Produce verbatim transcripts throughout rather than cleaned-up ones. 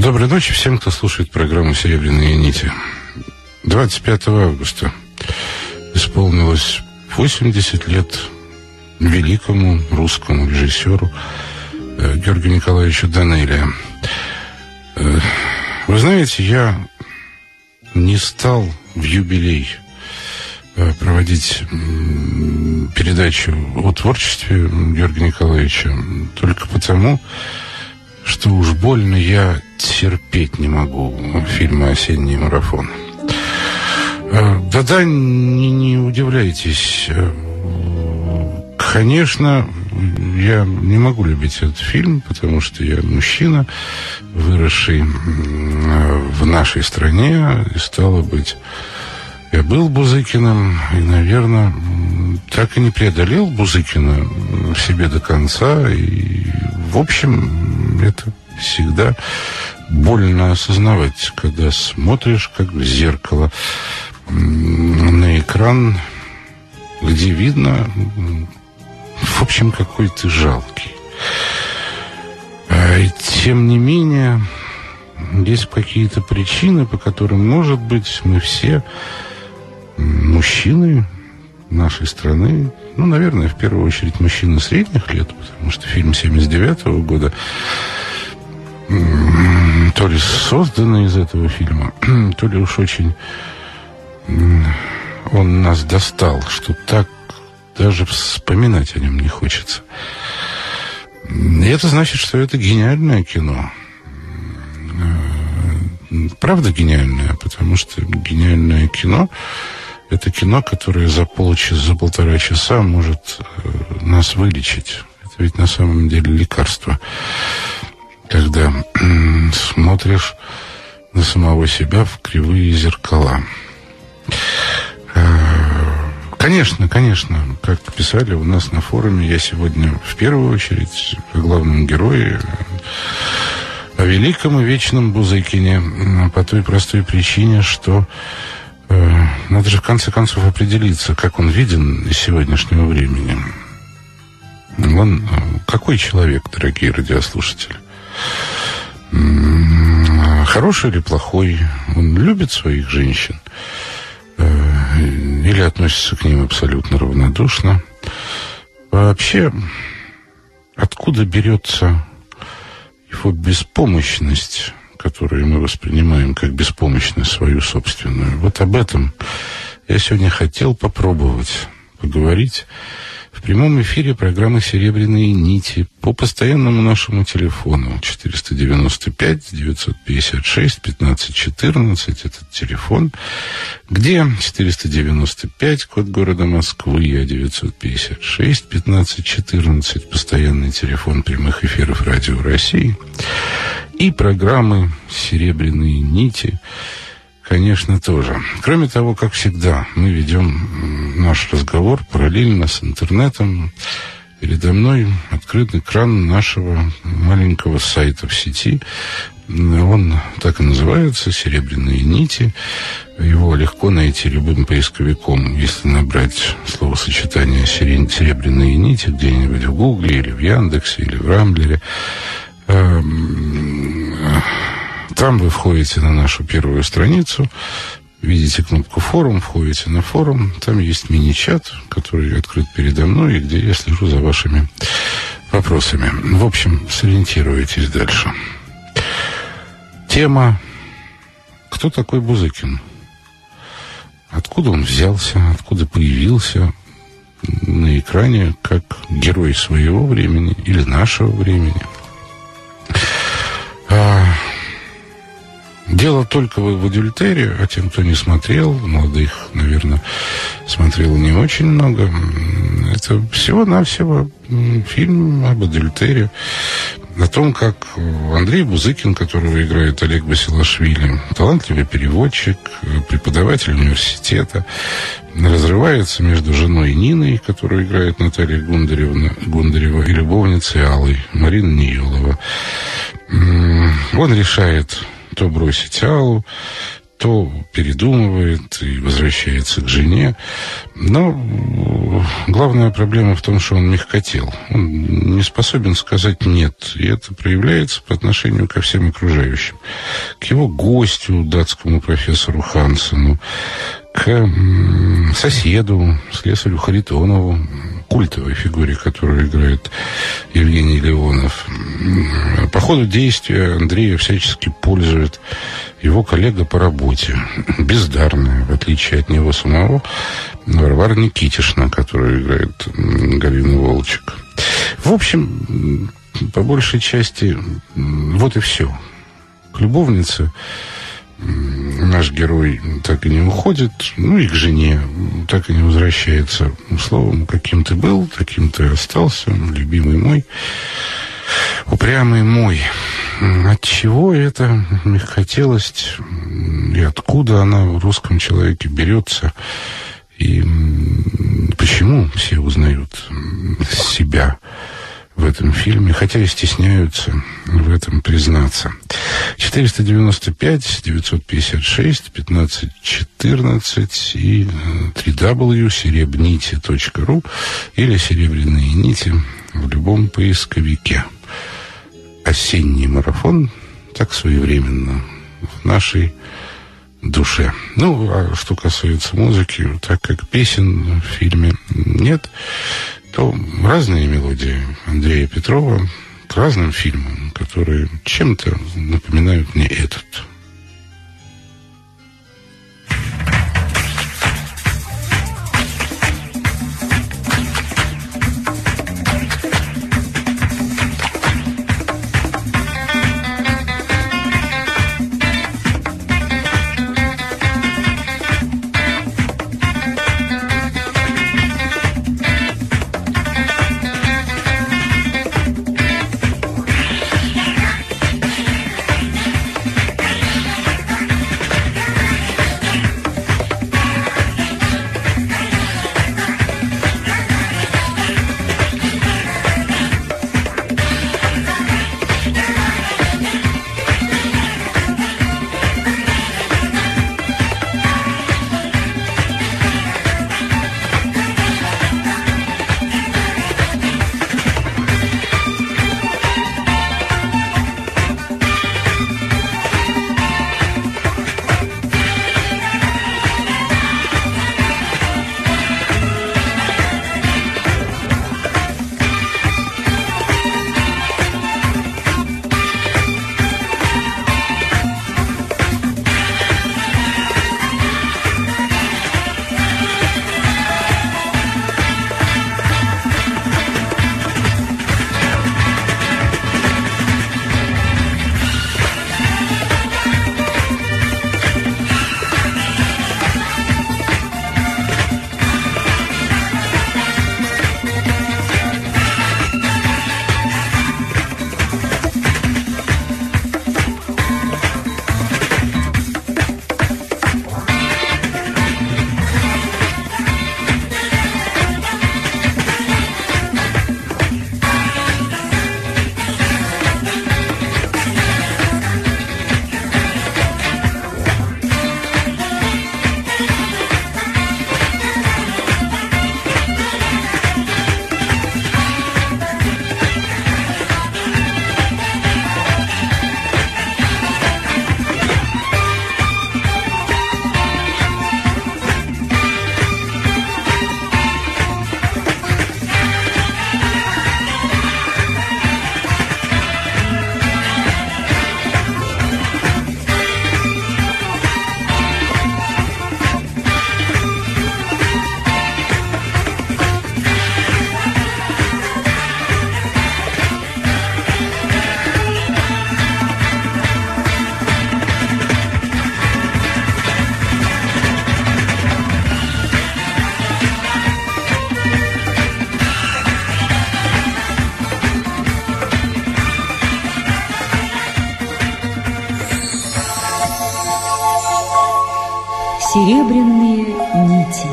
Доброй ночи всем, кто слушает программу «Серебряные нити». двадцать пятого августа исполнилось восемьдесят лет великому русскому режиссеру Георгию Николаевичу Данелия. Вы знаете, я не стал в юбилей проводить передачу о творчестве Георгия Николаевича только потому, что уж больно я терпеть не могу фильмы «Осенний марафон». Да-да, не, не удивляйтесь. Конечно, я не могу любить этот фильм, потому что я мужчина, выросший в нашей стране, и стало быть, я был Бузыкиным, и, наверное, так и не преодолел Бузыкина в себе до конца. И, в общем, это всегда больно осознавать, когда смотришь, как в зеркало, на экран, где видно, в общем, какой ты жалкий. И тем не менее, есть какие-то причины, по которым, может быть, мы все мужчины нашей страны, ну, наверное, в первую очередь мужчины средних лет, потому что фильм семьдесят девятого года то ли созданный из этого фильма, то ли уж очень он нас достал, что так даже вспоминать о нем не хочется. И это значит, что это гениальное кино. Правда гениальное, потому что гениальное кино — это кино, которое за полчаса, за полтора часа может нас вылечить. Это ведь на самом деле лекарство. Когда смотришь на самого себя в кривые зеркала. Конечно, конечно, как писали у нас на форуме, я сегодня в первую очередь о главном герое, о великом и вечном Бузыкине, по той простой причине, что э, надо же в конце концов определиться, как он виден из сегодняшнего времени. Он какой человек, дорогие радиослушатели? Хороший или плохой? Он любит своих женщин? Или относится к ним абсолютно равнодушно? Вообще, откуда берется его беспомощность, которую мы воспринимаем как беспомощность свою собственную? Вот об этом я сегодня хотел попробовать поговорить в прямом эфире программы «Серебряные нити» по постоянному нашему телефону четыреста девяносто пять девятьсот пятьдесят шесть пятнадцать четырнадцать. Этот телефон, где четыреста девяносто пять, код города Москвы, а девятьсот пятьдесят шесть пятнадцать четырнадцать, постоянный телефон прямых эфиров Радио России. И программы «Серебряные нити», конечно, тоже. Кроме того, как всегда, мы ведем наш разговор параллельно с интернетом. Передо мной открыт экран нашего маленького сайта в сети. Он так и называется «Серебряные нити». Его легко найти любым поисковиком, если набрать словосочетание «серебряные нити» где-нибудь в Гугле или в Яндексе или в Рамблере. Там вы входите на нашу первую страницу, видите кнопку «Форум», входите на форум, там есть мини-чат, который открыт передо мной, и где я слежу за вашими вопросами. В общем, сориентируйтесь дальше. Тема «Кто такой Бузыкин?» Откуда он взялся, откуда появился на экране как герой своего времени или нашего времени? Дело только в адюльтере, а тем, кто не смотрел, молодых, наверное, смотрел не очень много. Это всего-навсего фильм об адюльтере, о том, как Андрей Бузыкин, которого играет Олег Басилашвили, талантливый переводчик, преподаватель университета, разрывается между женой Ниной, которую играет Наталья Гундарева, Гундарева и любовницей Аллой, Марина Ниелова. Он решает то бросить Аллу, то передумывает и возвращается к жене. Но главная проблема в том, что он мягкотел. Он не способен сказать «нет». И это проявляется по отношению ко всем окружающим. К его гостю, датскому профессору Хансену, к соседу, слесарю Харитонову, культовой фигуре, которую играет Евгений Леонов. По ходу действия Андрея всячески пользует его коллега по работе, бездарная, в отличие от него самого, Варвара Никитишна, которую играет Галина Волчек. В общем, по большей части, вот и все. К любовнице наш герой так и не уходит, ну и к жене так и не возвращается. Словом, каким ты был, таким ты остался, любимый мой, упрямый мой. От чего эта мягкотелость и откуда она в русском человеке берется, и почему все узнают себя в этом фильме, хотя и стесняются в этом признаться. четыреста девяносто пять девятьсот пятьдесят шесть пятнадцать четырнадцать и три дабл ю точка серебнити точка ру или «Серебряные нити» в любом поисковике. Осенний марафон так своевременно в нашей душе. Ну, а что касается музыки, так как песен в фильме нет, то разные мелодии Андрея Петрова к разным фильмам, которые чем-то напоминают мне этот. Серебряные нити.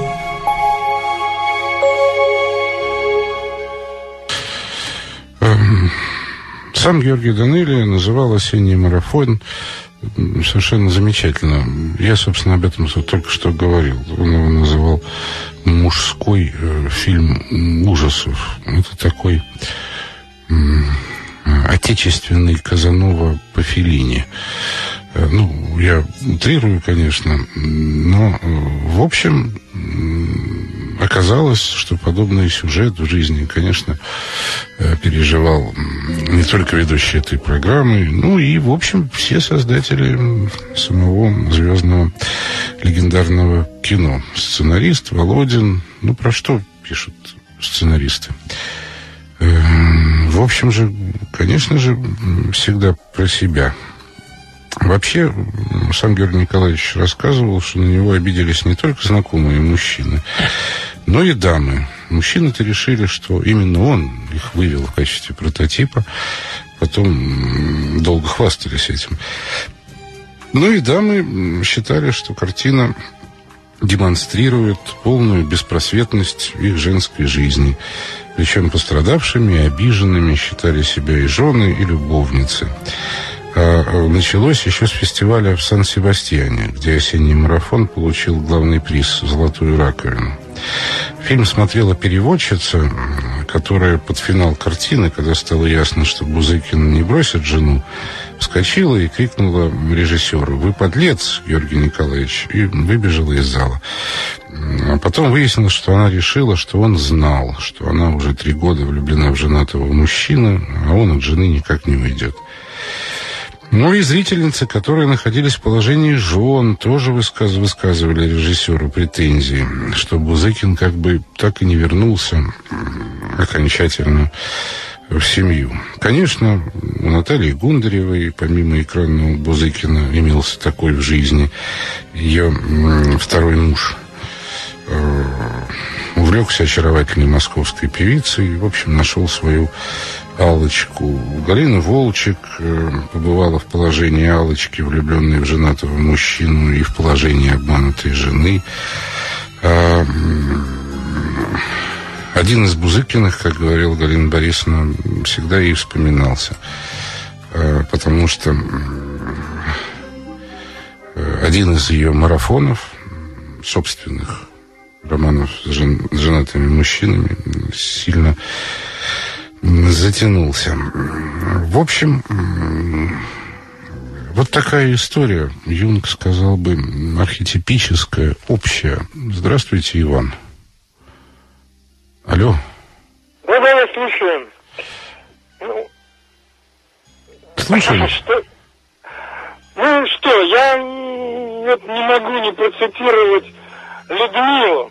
Сам Георгий Данелия называл «Осенний марафон» совершенно замечательно. Я, собственно, об этом только что говорил. Он его называл «мужской э, фильм ужасов». Это такой э, отечественный Казанова по Феллини. Э, ну, я утрирую, конечно, но, э, в общем, э, оказалось, что подобный сюжет в жизни, конечно, э, переживал не только ведущий этой программы, ну и, в общем, все создатели самого звездного легендарного кино. Сценарист Володин. Ну, про что пишут сценаристы? В общем же, конечно же, всегда про себя. Вообще, сам Георгий Николаевич рассказывал, что на него обиделись не только знакомые мужчины, но и дамы. Мужчины-то решили, что именно он их вывел в качестве прототипа. Потом долго хвастались этим. Ну и дамы считали, что картина демонстрирует полную беспросветность их женской жизни. Причем пострадавшими и обиженными считали себя и жены, и любовницы. А началось еще с фестиваля в Сан-Себастьяне, где «Осенний марафон» получил главный приз «Золотую раковину». Фильм смотрела переводчица, которая под финал картины, когда стало ясно, что Бузыкин не бросит жену, вскочила и крикнула режиссеру: «Вы подлец, Георгий Николаевич!» и выбежала из зала. А потом выяснилось, что она решила, что он знал, что она уже три года влюблена в женатого мужчину, а он от жены никак не уйдет. Ну и зрительницы, которые находились в положении жен, тоже высказывали, высказывали режиссеру претензии, что Бузыкин как бы так и не вернулся окончательно в семью. Конечно, у Натальи Гундаревой, помимо экранного Бузыкина, имелся такой в жизни. Ее второй муж э, увлекся очаровательной московской певицей, в общем, нашел свою Аллочку. Галина Волчек э, побывала в положении Аллочки, влюбленной в женатого мужчину, и в положении обманутой жены. А, один из Бузыкиных, как говорила Галина Борисовна, всегда ей вспоминался, э, потому что э, один из ее марафонов, собственных романов с, жен, с женатыми мужчинами, сильно затянулся. В общем, вот такая история, Юнг сказал бы, архетипическая, общая. Здравствуйте, Иван. Алло. Да, да, я слушаю. Ну, слушаю. Что? Ну что, я вот не могу не процитировать Людмилу.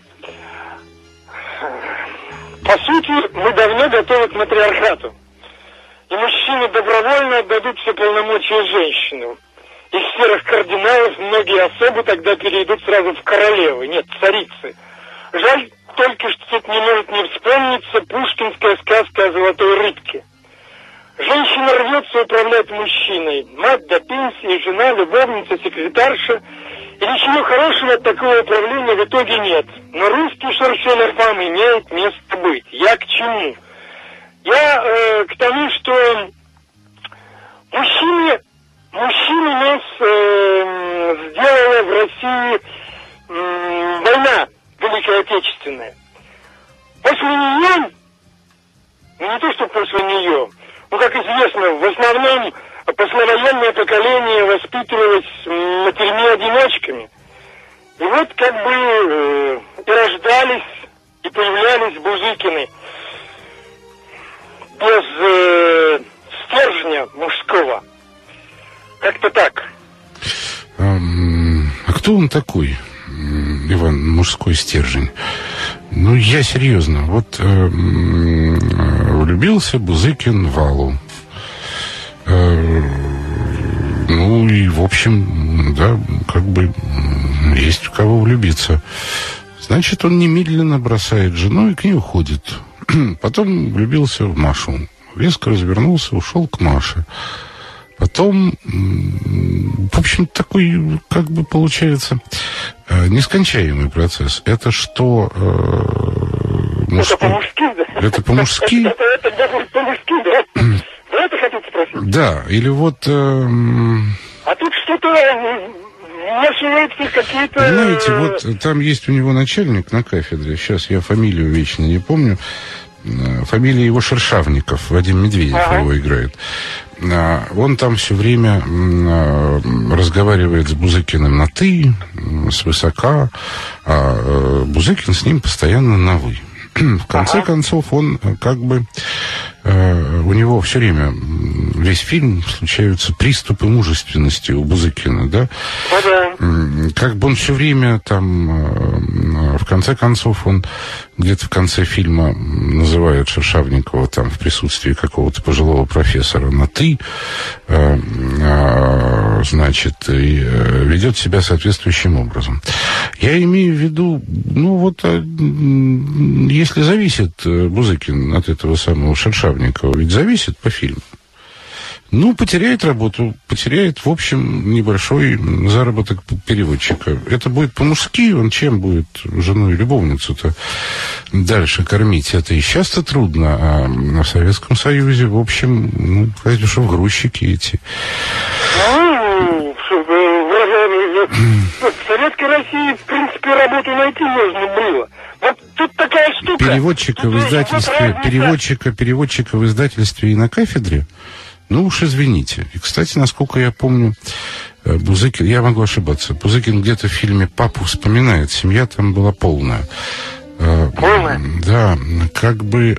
По сути, мы давно готовы к матриархату. И мужчины добровольно отдадут все полномочия женщинам. Из серых кардиналов многие особы тогда перейдут сразу в королевы, нет, царицы. Жаль только, что тут не может не вспомниться пушкинская сказка о золотой рыбке. Женщина рвется управлять мужчиной. Мать до пенсии, жена, любовница, секретарша. И ничего хорошего от такого управления в итоге нет. Но русский шершеный фам имеет место быть. Я к чему? Я э, к тому, что мужчины, мужчины нас э, сделала в России э, война Великая Отечественная. После нее, ну не то, что после нее, ну как известно, в основном послевоенное поколение воспитывалось матерьми-одиночками. И вот как бы э, и рождались, и появлялись Бузыкины без э, стержня мужского. Как-то так. А, а кто он такой, Иван, мужской стержень? Ну, я серьезно. Вот э, влюбился Бузыкин в Аллу. Э, ну, и, в общем, да, как бы есть в кого влюбиться. Значит, он немедленно бросает жену и к ней уходит. Потом влюбился в Машу. Резко развернулся, ушел к Маше. Потом, в общем, такой, как бы, получается, нескончаемый процесс. Это что? Э, мужской... Это по-мужски, да? Это по-мужски? Это, это, это по-мужски, да? Вы это хотите спросить. Да, или вот... Э, а тут что-то вмешиваются какие-то... Знаете, вот там есть у него начальник на кафедре, сейчас я фамилию вечно не помню, фамилия его Шершавников, Вадим Медведев ага. его играет. Он там все время разговаривает с Бузыкиным на «ты», свысока, а Бузыкин с ним постоянно на «вы». В конце ага. концов, он как бы... Э, у него все время, весь фильм, случаются приступы мужественности у Бузыкина, да? Ага. Как бы он все время там... Э, в конце концов, он где-то в конце фильма называет Шершавникова там в присутствии какого-то пожилого профессора на «ты», э, э, значит, и э, ведет себя соответствующим образом. Я имею в виду, ну вот, э, если зависит Бузыкин от этого самого Шершавникова, ведь зависит по фильму. Ну, потеряет работу, потеряет, в общем, небольшой заработок переводчика. Это будет по-мужски, он чем будет жену и любовницу-то дальше кормить? Это и сейчас-то трудно, а в Советском Союзе, в общем, ну, разве что в грузчики идти. Ну, в Советской России, в принципе, работу найти можно было. Вот тут такая штука. Переводчика в издательстве, переводчика, переводчика в издательстве и на кафедре, ну уж извините. И, кстати, насколько я помню, Бузыкин, я могу ошибаться, Бузыкин где-то в фильме «Папу» вспоминает, семья там была полная. Полная? Да, как бы...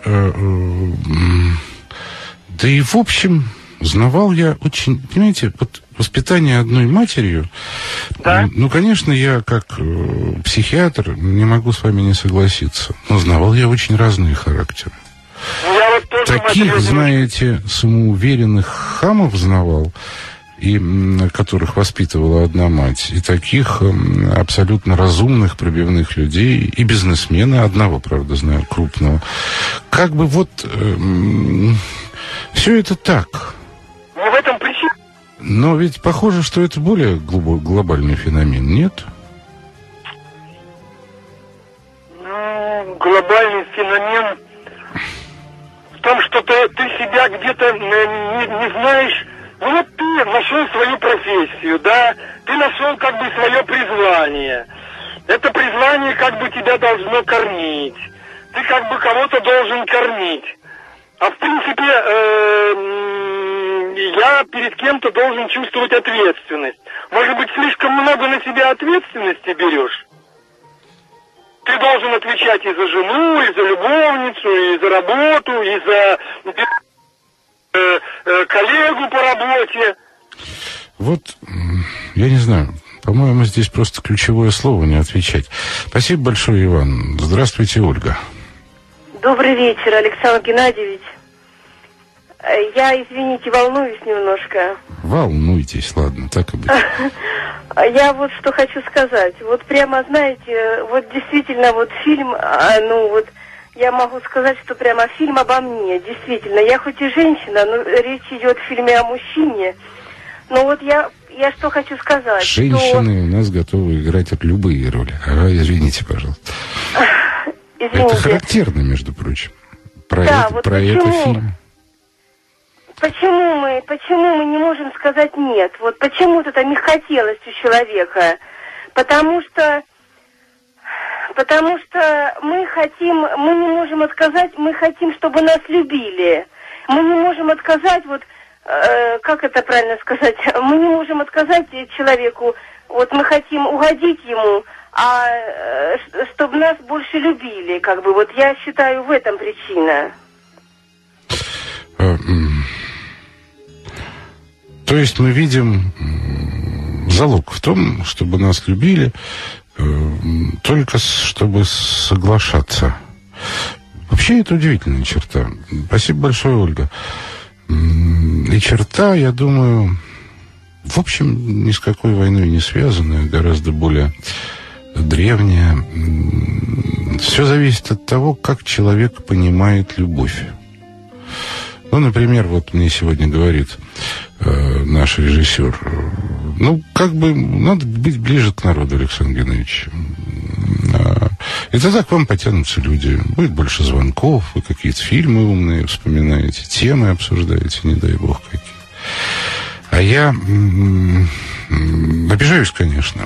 Да и в общем, знавал я очень... Понимаете, вот воспитание одной матерью... Да? Ну, конечно, я как э, психиатр не могу с вами не согласиться. Но знавал я очень разные характеры. Я вот тоже Таких, матерью... знаете, самоуверенных хамов знавал, и, которых воспитывала одна мать, и таких э, абсолютно разумных, пробивных людей, и бизнесмена, одного, правда, знаю, крупного. Как бы вот... Э, все это так. Ну, в этом причина. Но ведь похоже, что это более глубо- глобальный феномен, нет? Ну, глобальный феномен в том, что ты, ты себя где-то не, не знаешь. Ну вот ты нашел свою профессию, да? Ты нашел как бы свое призвание. Это призвание как бы тебя должно кормить. Ты как бы кого-то должен кормить. А в принципе, э, я перед кем-то должен чувствовать ответственность. Может быть, слишком много на себя ответственности берешь? Ты должен отвечать и за жену, и за любовницу, и за работу, и за э, э, коллегу по работе. Вот, я не знаю, по-моему, здесь просто ключевое слово не отвечать. Спасибо большое, Иван. Здравствуйте, Ольга. Добрый вечер, Александр Геннадьевич. Я, извините, волнуюсь немножко. Волнуйтесь, ладно, так и будет. Я вот что хочу сказать. Вот прямо, знаете, вот действительно вот фильм, ну вот, я могу сказать, что прямо фильм обо мне, действительно. Я хоть и женщина, но речь идет в фильме о мужчине. Но вот я, я что хочу сказать. Женщины что... у нас готовы играть любые роли. А, извините, пожалуйста. Извините. Это характерно, между прочим. Про, да, это, вот про это фильм. Почему мы, почему мы не можем сказать нет? Вот почему-то это мягкотелость у человека. Потому что, потому что мы хотим, мы не можем отказать, мы хотим, чтобы нас любили. Мы не можем отказать, вот, э, как это правильно сказать, мы не можем отказать человеку, вот мы хотим угодить ему, а э, чтобы нас больше любили, как бы, вот я считаю, в этом причина. То есть мы видим залог в том, чтобы нас любили, только чтобы соглашаться. Вообще это удивительная черта. Спасибо большое, Ольга. И черта, я думаю, в общем, ни с какой войной не связанная, гораздо более древняя. Все зависит от того, как человек понимает любовь. Ну, например, вот мне сегодня говорит э, наш режиссер, ну, как бы надо быть ближе к народу, Александр Геннадьевич. Э, и тогда к вам потянутся люди. Будет больше звонков, вы какие-то фильмы умные вспоминаете, темы обсуждаете, не дай бог какие. А я м- м- обижаюсь, конечно.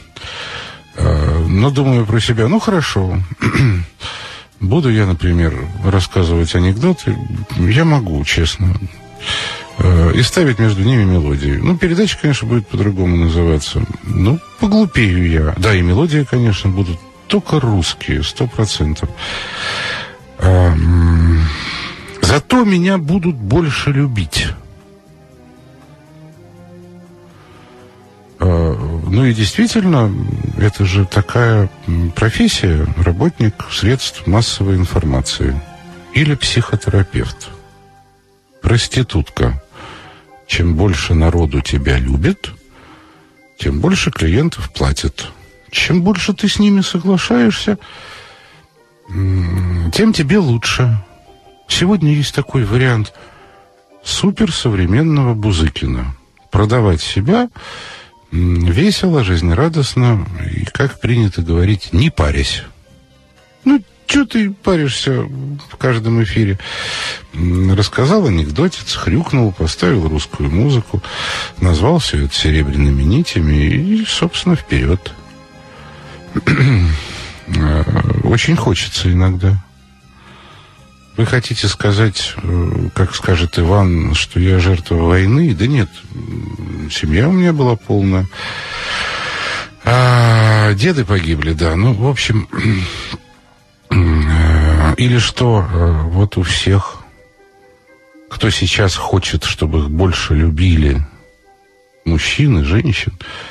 Но думаю про себя, ну, хорошо. Буду я, например, рассказывать анекдоты. Я могу, честно. И ставить между ними мелодию. Ну, передача, конечно, будет по-другому называться. Ну, поглупею я. Да, и мелодии, конечно, будут только русские, сто процентов. Зато меня будут больше любить. Ну и действительно, это же такая профессия, работник средств массовой информации. Или психотерапевт. Проститутка. Чем больше народу тебя любит, тем больше клиентов платят. Чем больше ты с ними соглашаешься, тем тебе лучше. Сегодня есть такой вариант суперсовременного Бузыкина. Продавать себя весело, жизнерадостно и, как принято говорить, не парясь. Ну, что ты паришься в каждом эфире? Рассказал анекдотец, хрюкнул, поставил русскую музыку, назвал все это серебряными нитями и, собственно, вперед. Очень хочется иногда. Вы хотите сказать, как скажет Иван, что я жертва войны? Да нет, семья у меня была полная. А деды погибли, да. Ну, в общем... Или что, вот у всех, кто сейчас хочет, чтобы их больше любили, мужчин и женщин,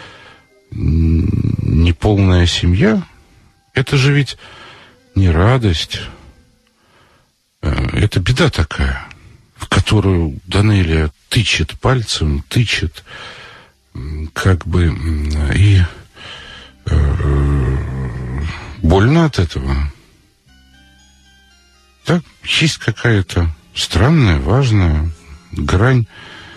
неполная семья, это же ведь не радость, это беда такая, в которую Данелия тычет пальцем, тычет, как бы, и э, больно от этого. Так, есть какая-то странная, важная грань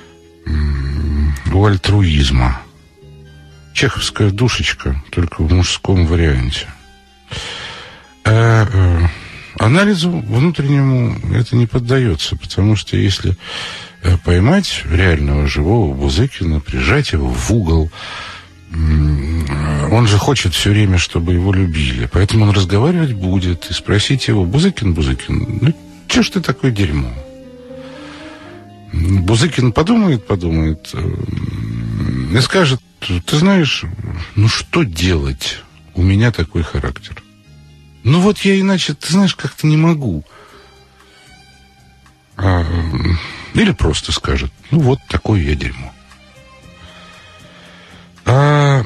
у альтруизма. Чеховская душечка, только в мужском варианте. А, а, анализу внутреннему это не поддается, потому что если поймать реального живого Бузыкина, прижать его в угол, он же хочет все время, чтобы его любили. Поэтому он разговаривать будет и спросить его: Бузыкин, Бузыкин, ну че ж ты такое дерьмо? Бузыкин подумает, подумает и скажет: ты знаешь, ну что делать? У меня такой характер. Ну вот я иначе, ты знаешь, как-то не могу. А, или просто скажет: ну вот такое я дерьмо. А,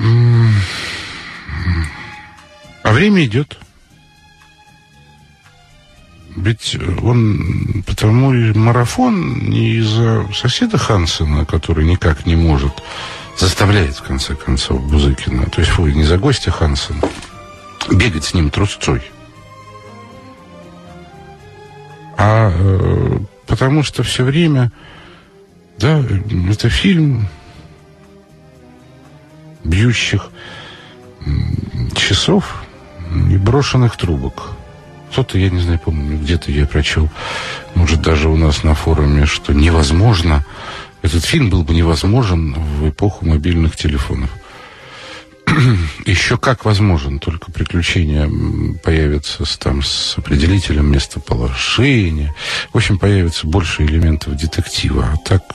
а время идет. Ведь он потому и марафон не из-за соседа Хансена, который никак не может, заставляет, в конце концов, Бузыкина, то есть, фу, не за гостя Хансена, бегать с ним трусцой. А э, потому что все время, да, это фильм бьющих часов и брошенных трубок. Кто-то, я не знаю, помню, где-то я прочел, может, даже у нас на форуме, что невозможно, этот фильм был бы невозможен в эпоху мобильных телефонов. Еще как возможен, только приключения появятся с, там, с определителем местоположения. В общем, появится больше элементов детектива. А так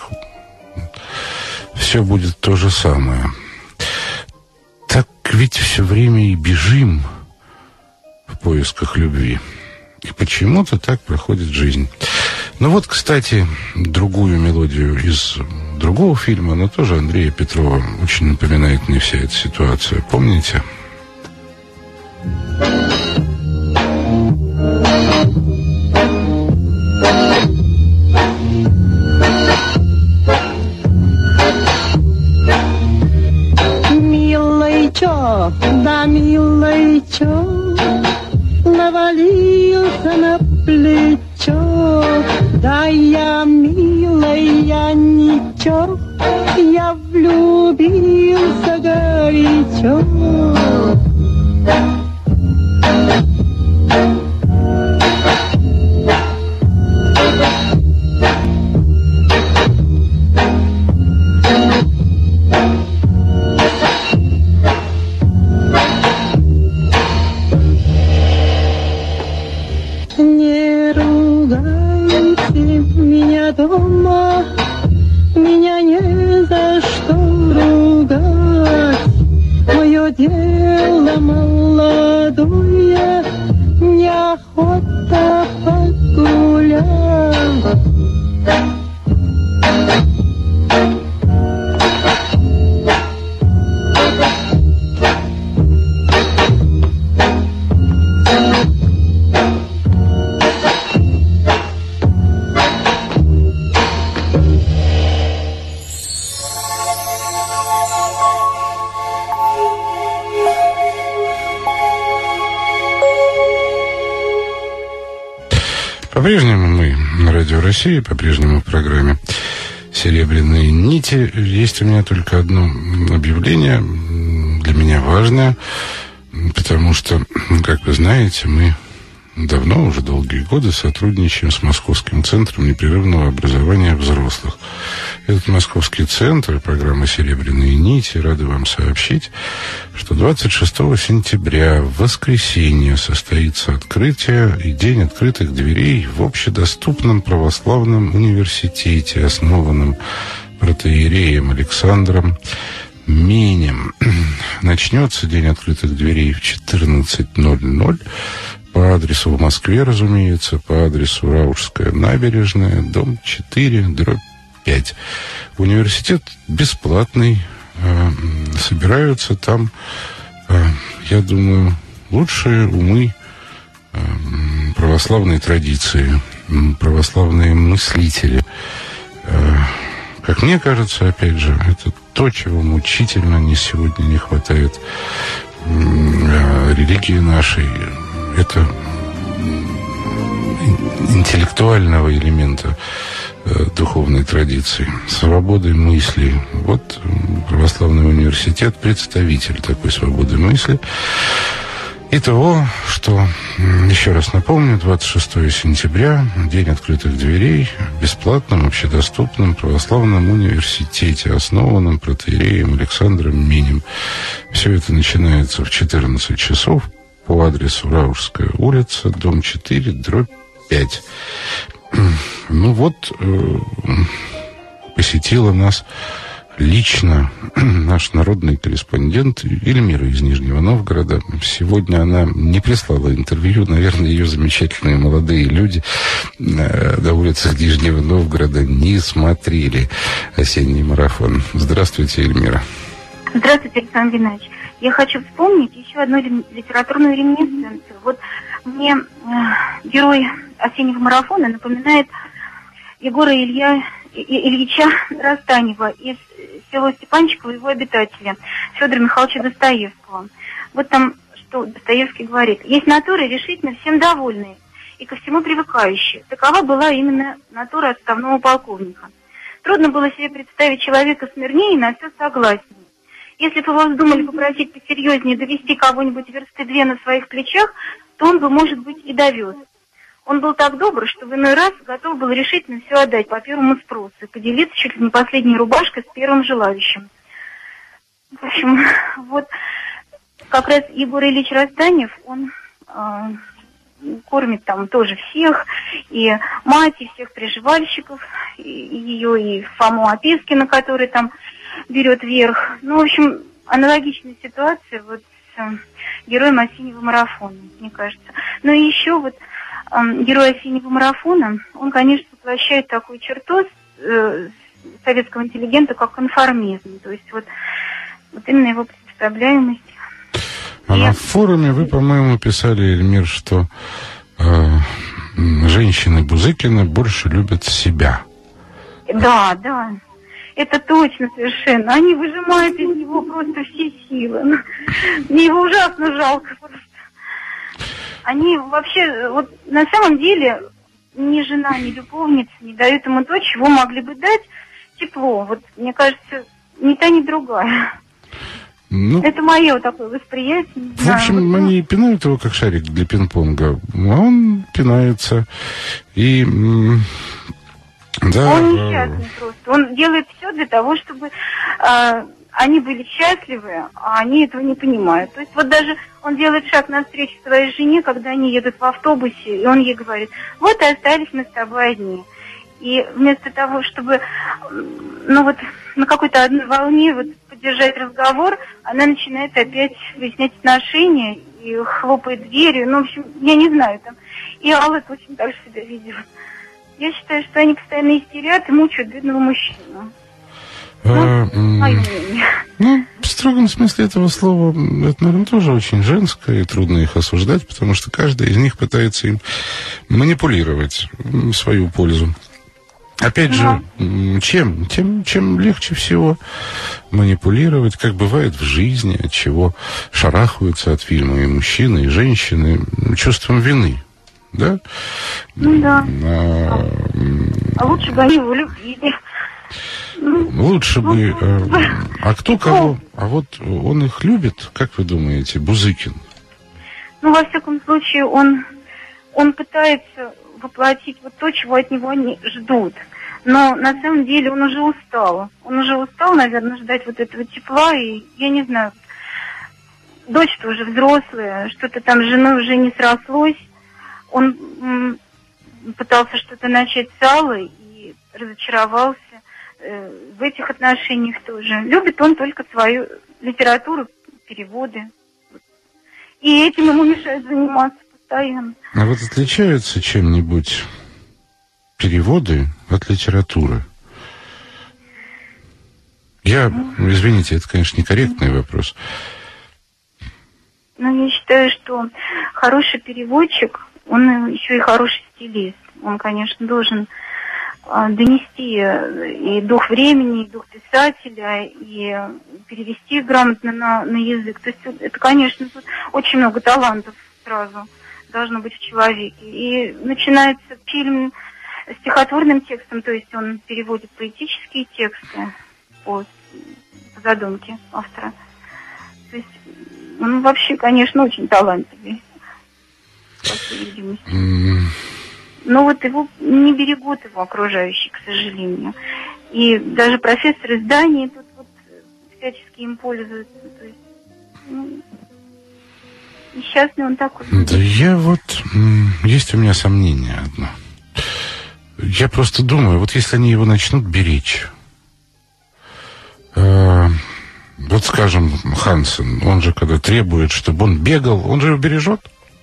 все будет то же самое. Так ведь все время и бежим в поисках любви. И почему-то так проходит жизнь. Ну вот, кстати, другую мелодию из другого фильма, но тоже Андрея Петрова, очень напоминает мне вся эта ситуация. Помните? Милый чё, да милый чё, навалился на плечо. Да я, милая, ничего, я влюбился горячо. По-прежнему мы на Радио России, по-прежнему в программе «Серебряные нити». Есть у меня только одно объявление, для меня важное, потому что, как вы знаете, мы давно, уже долгие годы, сотрудничаем с Московским центром непрерывного образования взрослых. Этот московский центр, программа «Серебряные нити», рады вам сообщить, что двадцать шестого сентября, в воскресенье, состоится открытие и День открытых дверей в общедоступном православном университете, основанном протоиереем Александром Менем. Начнется День открытых дверей в четырнадцать ноль ноль. По адресу в Москве, разумеется, по адресу Раушская набережная, дом четыре, дробь пять. Университет бесплатный. Собираются там, я думаю, лучшие умы православной традиции, православные мыслители. Как мне кажется, опять же, это то, чего мучительно не сегодня не хватает религии нашей. Это интеллектуального элемента э, духовной традиции, свободы мысли. Вот православный университет представитель такой свободы мысли. И того, что, еще раз напомню, двадцать шестого сентября, День открытых дверей, в бесплатном, общедоступном православном университете, основанном протоиереем Александром Менем. Все это начинается в четырнадцать часов. По адресу Раушская улица, дом четыре, дробь пять. Ну вот, э, посетила нас лично наш народный корреспондент Эльмира из Нижнего Новгорода. Сегодня она не прислала интервью. Наверное, ее замечательные молодые люди э, на улицах Нижнего Новгорода не смотрели осенний марафон. Здравствуйте, Эльмира. Здравствуйте, Александр Геннадьевич. Я хочу вспомнить еще одну литературную реминисценцию. Вот мне э, герой осеннего марафона напоминает Егора Илья, И, Ильича Растанева из села Степанчиково, его обитателя, Федора Михайловича Достоевского. Вот там, что Достоевский говорит. Есть натуры решительно всем довольные и ко всему привыкающие. Такова была именно натура отставного полковника. Трудно было себе представить человека смирнее и на все согласнее. Если бы его вздумали попросить посерьезнее довести кого-нибудь версты две на своих плечах, то он бы, может быть, и довез. Он был так добр, что в иной раз готов был решительно все отдать по первому спросу и поделиться чуть ли не последней рубашкой с первым желающим. В общем, вот как раз Егор Ильич Растанев, он э, кормит там тоже всех, и мать, и всех приживальщиков, и ее, и Фому Опискина, который там берет верх. Ну, в общем, аналогичная ситуация вот с э, героем осеннего марафона, мне кажется. Ну и еще вот э, герой осеннего марафона, он, конечно, воплощает такую черту э, советского интеллигента, как конформизм. То есть вот, вот именно его представляемость. А и... на форуме вы, по-моему, писали, Эльмир, что э, женщины Бузыкина больше любят себя. Да, да. Это точно совершенно. Они выжимают из него просто все силы. Мне его ужасно жалко просто. Они вообще, вот на самом деле, ни жена, ни любовница не дают ему то, чего могли бы дать, тепло. Вот, мне кажется, ни та, ни другая. Ну, это мое вот такое восприятие. В общем, вот, они пинают его, как шарик для пинг-понга. А он пинается. И... Да, он несчастный да. просто. Он делает все для того, чтобы э, они были счастливы, а они этого не понимают. То есть вот даже он делает шаг навстречу своей жене, когда они едут в автобусе, и он ей говорит: вот и остались мы с тобой одни. И вместо того, чтобы ну вот на какой-то одной волне вот поддержать разговор, она начинает опять выяснять отношения и хлопает дверью. Ну, в общем, я не знаю там. И Алла очень так себя ведет. Я считаю, что они постоянно истерят и мучают бедного мужчину. А, ну, мое мнение. Ну, в строгом смысле этого слова, это, наверное, тоже очень женское, и трудно их осуждать, потому что каждый из них пытается им манипулировать в свою пользу. Опять же, чем? Тем, чем легче всего манипулировать, как бывает в жизни, от чего шарахаются от фильма и мужчины, и женщины, чувством вины. да? Ну да. А, а лучше бы они его любили. Лучше ну, бы... А, а кто кого? А вот он их любит, как вы думаете, Бузыкин? Ну, во всяком случае, он, он пытается воплотить вот то, чего от него они ждут. Но на самом деле он уже устал. Он уже устал, наверное, ждать вот этого тепла. И я не знаю, дочь-то уже взрослая, что-то там с женой уже не срослось. Он м, пытался что-то начать с Аллой и разочаровался э, в этих отношениях тоже. Любит он только свою литературу, переводы. И этим ему мешает заниматься постоянно. А вот отличаются чем-нибудь переводы от литературы? Я, ну, извините, это, конечно, некорректный вопрос. Ну, я считаю, что хороший переводчик, он еще и хороший стилист. Он, конечно, должен а, донести и дух времени, и дух писателя, и перевести грамотно на, на язык. То есть это, конечно, тут очень много талантов сразу должно быть в человеке. И начинается фильм стихотворным текстом, то есть он переводит поэтические тексты по, по задумке автора. То есть он вообще, конечно, очень талантливый, по всей видимости. Mm. Но вот его не берегут его окружающие, к сожалению. И даже профессор издания тут вот всячески им пользуется. То есть, ну, несчастный он такой. Да я вот... Есть у меня сомнение одно. Я просто думаю, вот если они его начнут беречь... Э, вот, скажем, Хансен, он же когда требует, чтобы он бегал, он же его бережет?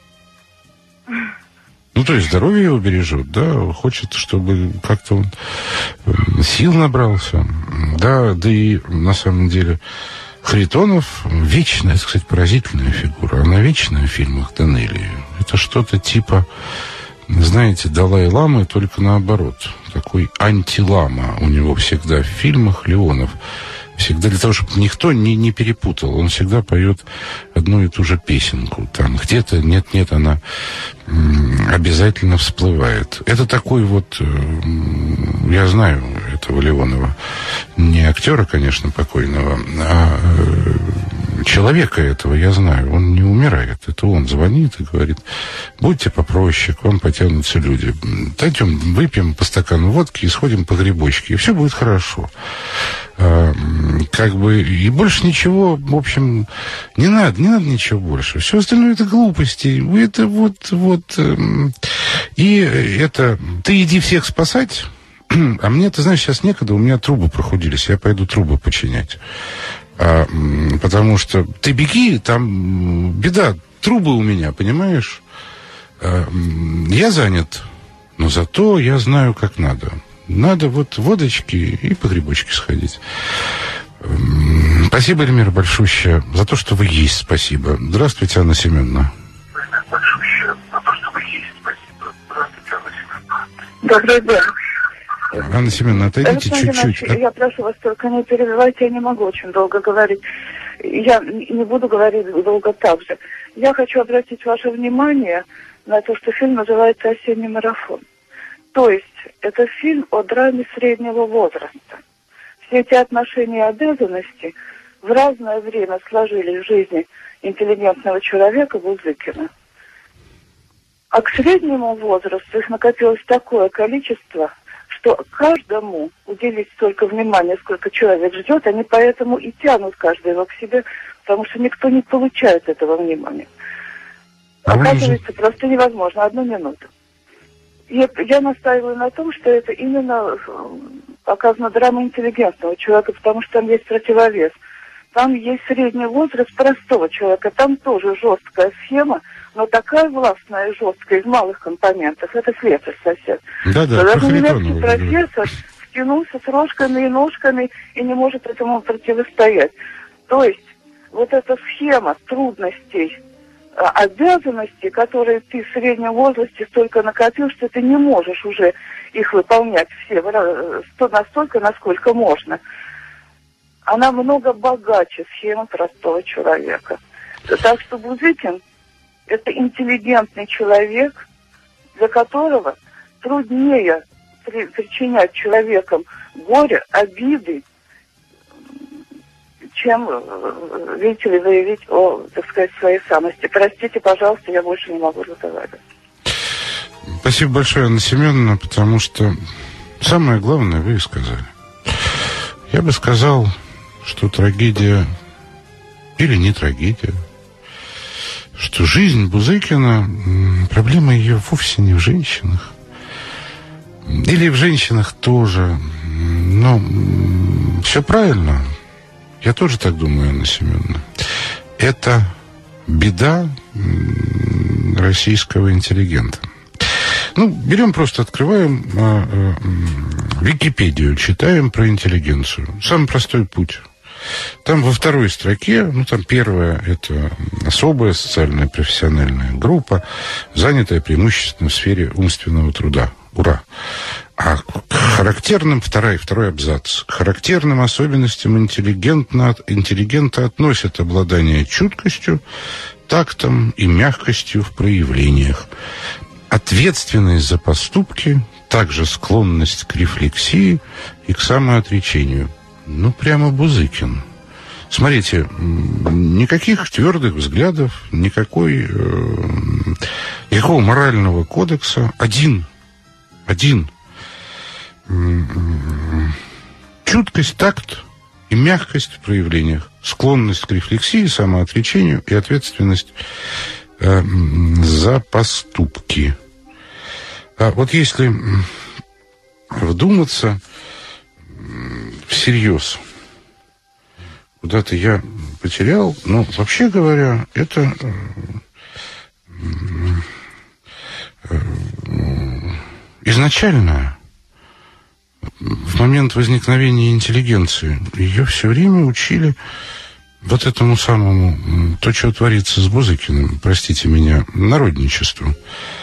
Ну, то есть здоровье его бережет, да, хочет, чтобы как-то он сил набрался, да, да и на самом деле Харитонов вечная, так сказать, поразительная фигура. Она вечная в фильмах Данелии. Это что-то типа, знаете, Далай-ламы, только наоборот. Такой антилама у него всегда в фильмах Леонов. Всегда для того, чтобы никто не, не перепутал. Он всегда поет одну и ту же песенку. Там где-то, нет-нет, она м, обязательно всплывает. Это такой вот... М, я знаю этого Леонова. Не актера, конечно, покойного, а э, человека этого я знаю. Он не умирает. Это он звонит и говорит: будьте попроще, к вам потянутся люди. Дойдем, выпьем по стакану водки и сходим по грибочке. И все будет хорошо. Как бы, и больше ничего, в общем, не надо, не надо ничего больше. Все остальное это глупости. Это вот, вот. И это, ты иди всех спасать, а мне, ты знаешь, сейчас некогда, у меня трубы прохудились, я пойду трубы починять. А, потому что ты беги, там беда, трубы у меня, понимаешь? А, я занят, но зато я знаю, как надо. Надо вот водочки и по грибочке сходить. Спасибо, Эльмира, большущее. За то, что вы есть, спасибо. Здравствуйте, Анна Семеновна. Большущее. За то, что вы есть, спасибо. Здравствуйте, Анна Семеновна. Добрый день. Анна Семеновна, отойдите чуть-чуть. Я прошу вас только не перебивать, я не могу очень долго говорить. Я не буду говорить долго так же. Я хочу обратить ваше внимание на то, что фильм называется «Осенний марафон». То есть это фильм о драме среднего возраста. Все эти отношения и обязанности в разное время сложились в жизни интеллигентного человека Бузыкина. А к среднему возрасту их накопилось такое количество, что каждому уделить столько внимания, сколько человек ждет, они поэтому и тянут каждого к себе, потому что никто не получает этого внимания. А Оказывается, же... просто невозможно. Одну минуту. Я, я настаиваю на том, что это именно показана драма интеллигентного человека, потому что там есть противовес. Там есть средний возраст простого человека, там тоже жесткая схема, но такая властная и жесткая из малых компонентов. Это слесарь сосед. Да-да, Когда университетский профессор втянулся с рожками и ножками и не может этому противостоять. То есть вот эта схема трудностей, обязанности, которые ты в среднем возрасте столько накопил, что ты не можешь уже их выполнять все настолько, насколько можно. Она много богаче схемы простого человека. Так что Бузыкин — это интеллигентный человек, из-за которого труднее при, причинять человеком горе, обиды, чем, видите ли, заявить о, так сказать, своей самости. Простите, пожалуйста, я больше не могу разговаривать. Спасибо большое, Анна Семеновна, потому что самое главное вы и сказали. Я бы сказал, что трагедия или не трагедия, что жизнь Бузыкина, проблема ее вовсе не в женщинах. Или в женщинах тоже. Но все правильно. Я тоже так думаю, Анна Семеновна. Это беда российского интеллигента. Ну, берем просто, открываем а, а, Википедию, читаем про интеллигенцию. Самый простой путь. Там во второй строке, ну, там первая, это особая социальная профессиональная группа, занятая преимущественно в сфере умственного труда. Ура! А к характерным, второй, второй абзац, к характерным особенностям интеллигента относят обладание чуткостью, тактом и мягкостью в проявлениях, ответственность за поступки, также склонность к рефлексии и к самоотречению. Ну, прямо Бузыкин. Смотрите, никаких твердых взглядов, никакой, э, никакого морального кодекса. Один, один. Чуткость, такт и мягкость в проявлениях, склонность к рефлексии, самоотречению и ответственность э, за поступки. А вот если вдуматься всерьез, куда-то я потерял, но вообще говоря, это изначально в момент возникновения интеллигенции ее все время учили вот этому самому, то, что творится с Бузыкиным, простите меня, народничеству.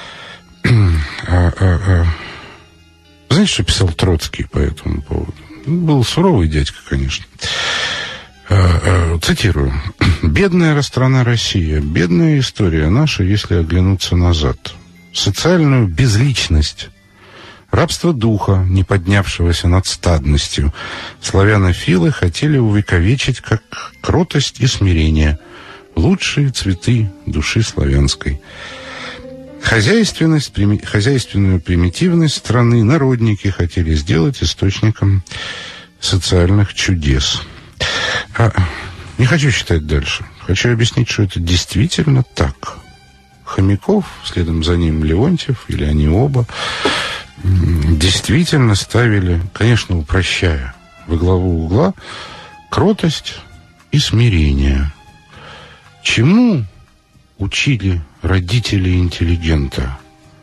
А, а, а. Знаете, что писал Троцкий по этому поводу? Был суровый дядька, конечно. А, а, цитирую. «Бедная страна Россия, бедная история наша, если оглянуться назад. Социальную безличность, рабство духа, не поднявшегося над стадностью, славянофилы хотели увековечить как кротость и смирение, лучшие цветы души славянской. Хозяйственность, прими, хозяйственную примитивность страны народники хотели сделать источником социальных чудес». А, не хочу читать дальше. Хочу объяснить, что это действительно так. Хомяков, следом за ним Леонтьев, или они оба, действительно ставили, конечно, упрощая, во главу угла кротость и смирение. Чему учили родители интеллигента?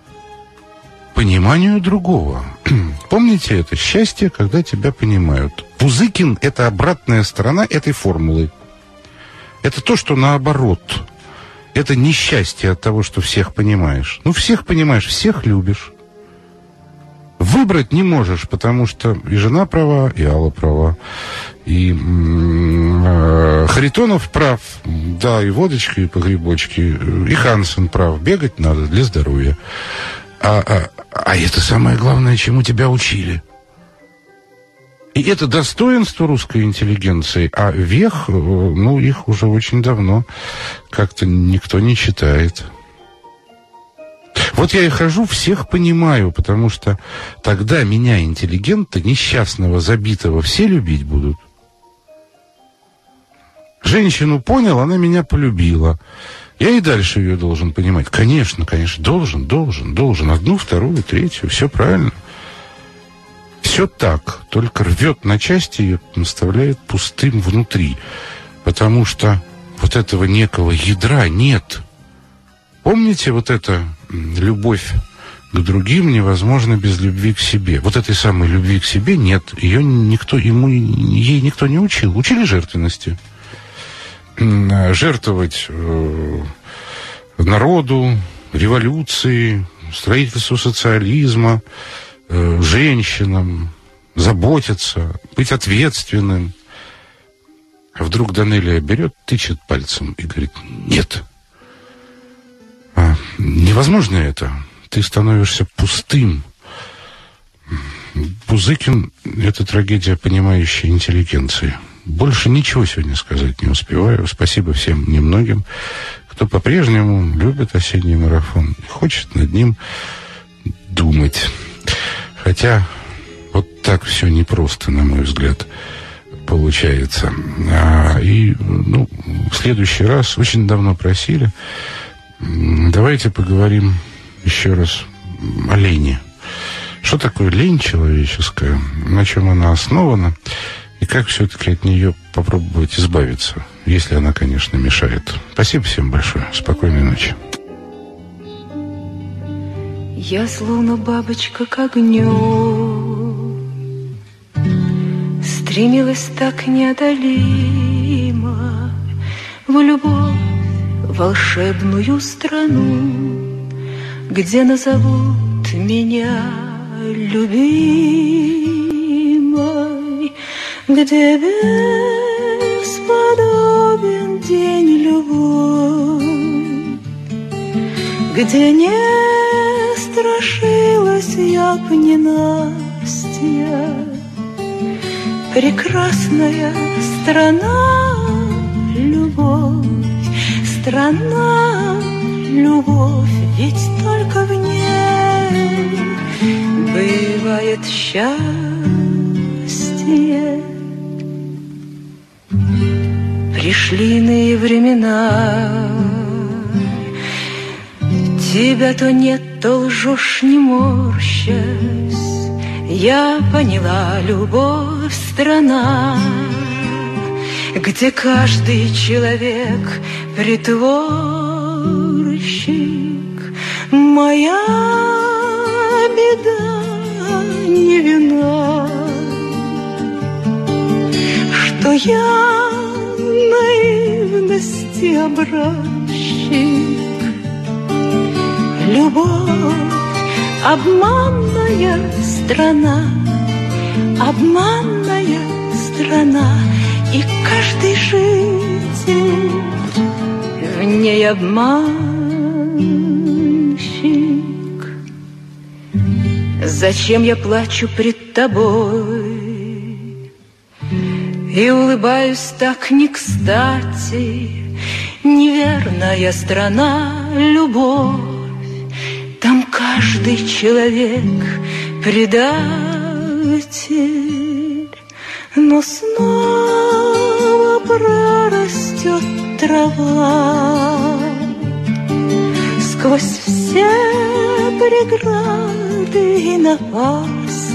Пониманию другого. Помните это? Счастье, когда тебя понимают. Бузыкин — это обратная сторона этой формулы. Это то, что наоборот. Это несчастье от того, что всех понимаешь. Ну, всех понимаешь, всех любишь. Выбрать не можешь, потому что и жена права, и Алла права, и э, Харитонов прав, да, и водочки, и погребочки, и Хансен прав. Бегать надо для здоровья. А, а, а это самое главное, чему тебя учили. И это достоинство русской интеллигенции, а вех, ну, их уже очень давно как-то никто не читает. Вот я и хожу, всех понимаю, потому что тогда меня, интеллигента, несчастного, забитого, все любить будут. Женщину понял, она меня полюбила. Я и дальше ее должен понимать. Конечно, конечно, должен, должен, должен. Одну, вторую, третью, все правильно. Все так, только рвет на части и наставляет пустым внутри. Потому что вот этого некого ядра нет. Помните вот это любовь к другим невозможно без любви к себе? Вот этой самой любви к себе нет. Ее никто, ему, ей никто не учил. Учили жертвенности. Жертвовать э, народу, революции, строительству социализма, э, женщинам, заботиться, быть ответственным. А вдруг Данелия берет, тычет пальцем и говорит: нет. А, невозможно это. ты становишься пустым. Пузыкин — это трагедия понимающей интеллигенции. Больше ничего сегодня сказать не успеваю. Спасибо всем немногим, кто по-прежнему любит осенний марафон и хочет над ним думать. Хотя вот так все непросто, на мой взгляд, получается. А, и, ну, в следующий раз, очень давно просили, давайте поговорим еще раз о лени. Что такое лень человеческая, на чем она основана, и как все-таки от нее попробовать избавиться, если она, конечно, мешает. Спасибо всем большое. Спокойной ночи. Я словно бабочка к огню, стремилась так неодолимо в любовь, волшебную страну, где назовут меня любимой, где бесподобен день любой, где не страшилась я б ненастья. Прекрасная страна, любовь, страна, любовь, ведь только в ней бывает счастье. Пришли иные времена, тебя то нет, то лжешь, не морщась. Я поняла, любовь — страна, где каждый человек притворщик. Моя беда не вина, что я наивности образчик. Любовь — обманная страна, обманная страна, и каждый житель в ней обманщик. Зачем я плачу пред тобой и улыбаюсь так не кстати? Неверная страна, любовь, там каждый человек предатель, но снова прорастет трава сквозь все преграды и напасти.